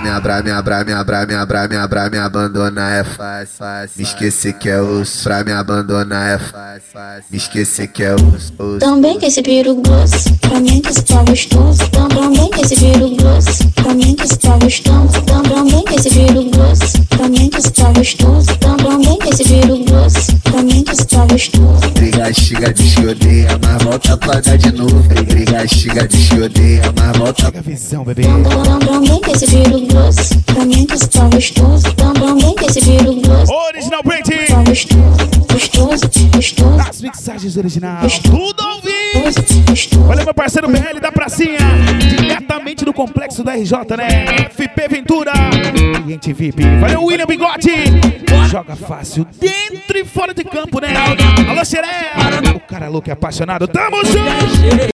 me abandonar é fácil. Me esquecer que é osso. Pra me abandonar é fácil. Me esquecer que é osso. Também que esse piru grosso, pra mim que esse tá gostoso. Também que esse piru grosso, pra mim que esse tá gostoso. Também que esse piru grosso, pra mim que esse tá gostoso. Também que esse piru grosso, pra mim que esse tá gostoso. Briga, xiga, diz que odeia, mas volta pra dar de novo. Briga, xiga, diz que odeia, mas volta. Pega a visão, bebê. Também que esse piru grosso, pra mim que esse tá gostoso. Também que esse piru grosso, Original Brand. tá gostoso. As mixagens originais. Tudo ao vivo. Olha meu parceiro BL da pracinha. Diretamente do complexo da RJ, né? FP Ventura. Cliente VIP. Valeu, William Bigode. Joga fácil dentro e fora de campo, né? Alô, Xeré. O cara louco e apaixonado. Tamo junto.